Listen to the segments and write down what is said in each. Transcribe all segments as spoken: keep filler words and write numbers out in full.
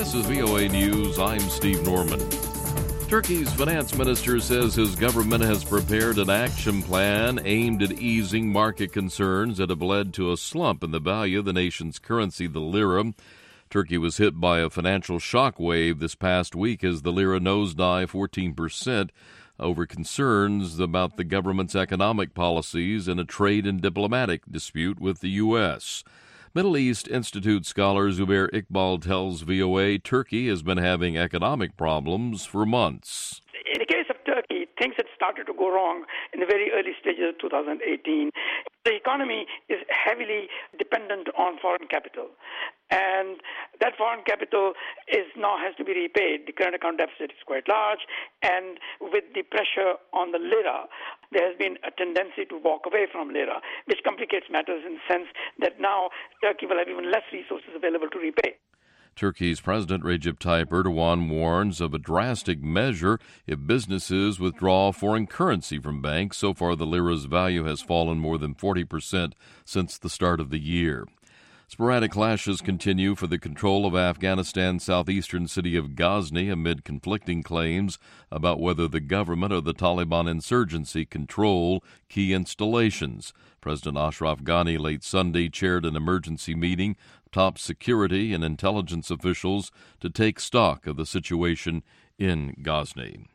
This is V O A News. I'm Steve Norman. Turkey's finance minister says his government has prepared an action plan aimed at easing market concerns that have led to a slump in the value of the nation's currency, the lira. Turkey was hit by a financial shockwave this past week as the lira nosedived fourteen percent over concerns about the government's economic policies and a trade and diplomatic dispute with the U S. Middle East Institute scholar Zubair Iqbal tells V O A Turkey has been having economic problems for months. In the case of Turkey, things had started to go wrong in the very early stages of two thousand eighteen. The economy is heavily dependent on foreign capital, and that foreign capital is now has to be repaid. The current account deficit is quite large, and with the pressure on the lira, there has been a tendency to walk away from lira, which complicates matters in the sense that now Turkey will have even less resources available to repay. Turkey's President Recep Tayyip Erdogan warns of a drastic measure if businesses withdraw foreign currency from banks. So far, the lira's value has fallen more than forty percent since the start of the year. Sporadic clashes continue for the control of Afghanistan's southeastern city of Ghazni amid conflicting claims about whether the government or the Taliban insurgency control key installations. President Ashraf Ghani late Sunday chaired an emergency meeting of top security and intelligence officials to take stock of the situation in Ghazni.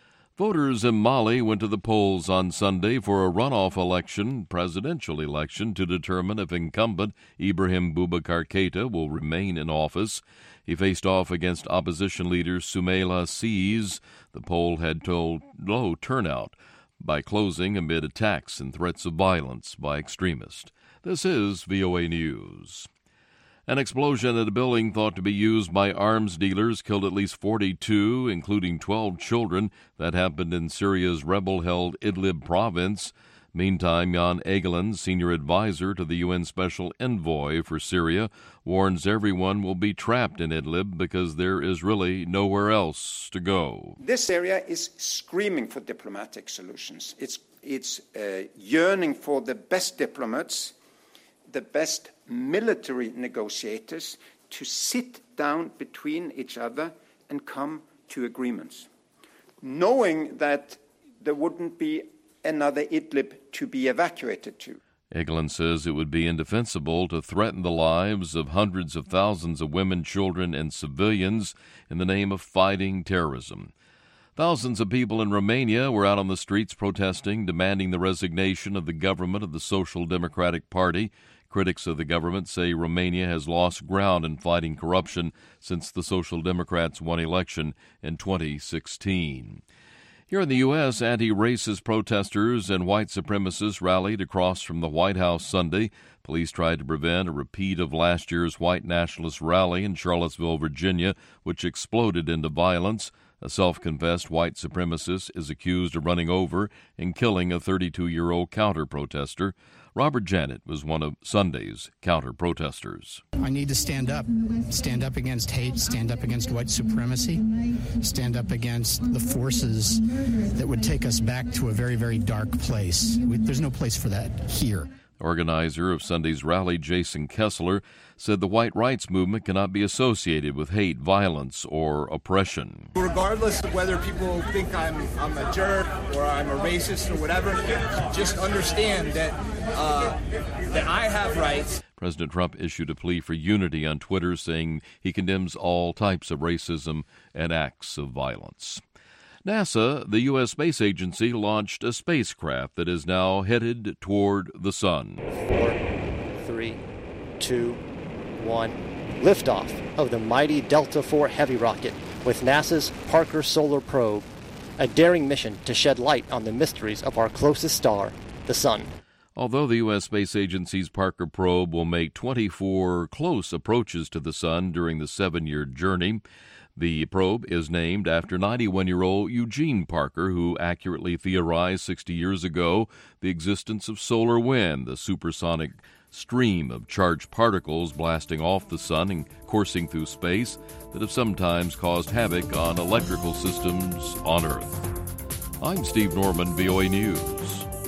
Voters in Mali went to the polls on Sunday for a runoff election, presidential election, to determine if incumbent Ibrahim Boubacar Keïta will remain in office. He faced off against opposition leader Soumaïla Ciss. The poll had told low turnout by closing amid attacks and threats of violence by extremists. This is V O A News. An explosion at a building thought to be used by arms dealers killed at least forty-two, including twelve children. That happened in Syria's rebel-held Idlib province. Meantime, Jan Egeland, senior advisor to the U N Special Envoy for Syria, warns everyone will be trapped in Idlib because there is really nowhere else to go. This area is screaming for diplomatic solutions. It's, it's uh, yearning for the best diplomats, the best military negotiators to sit down between each other and come to agreements, knowing that there wouldn't be another Idlib to be evacuated to. Egeland says it would be indefensible to threaten the lives of hundreds of thousands of women, children, and civilians in the name of fighting terrorism. Thousands of people in Romania were out on the streets protesting, demanding the resignation of the government of the Social Democratic Party. Critics of the government say Romania has lost ground in fighting corruption since the Social Democrats won election in twenty sixteen. Here in the U S, anti-racist protesters and white supremacists rallied across from the White House Sunday. Police tried to prevent a repeat of last year's white nationalist rally in Charlottesville, Virginia, which exploded into violence. A self-confessed white supremacist is accused of running over and killing a thirty-two-year-old counter-protester. Robert Janet was one of Sunday's counter-protesters. I need to stand up. Stand up against hate, stand up against white supremacy, stand up against the forces that would take us back to a very, very dark place. We, there's no place for that here. Organizer of Sunday's rally, Jason Kessler, said the white rights movement cannot be associated with hate, violence, or oppression. Regardless of whether people think I'm, I'm a jerk or I'm a racist or whatever, just understand that, uh, that I have rights. President Trump issued a plea for unity on Twitter, saying he condemns all types of racism and acts of violence. NASA, the U S Space Agency, launched a spacecraft that is now headed toward the sun. Four, three, two, one. Liftoff of the mighty Delta four Heavy rocket with NASA's Parker Solar Probe, a daring mission to shed light on the mysteries of our closest star, the sun. Although the U S Space Agency's Parker probe will make twenty-four close approaches to the sun during the seven-year journey, the probe is named after ninety-one-year-old Eugene Parker, who accurately theorized sixty years ago the existence of solar wind, the supersonic stream of charged particles blasting off the sun and coursing through space that have sometimes caused havoc on electrical systems on Earth. I'm Steve Norman, V O A News.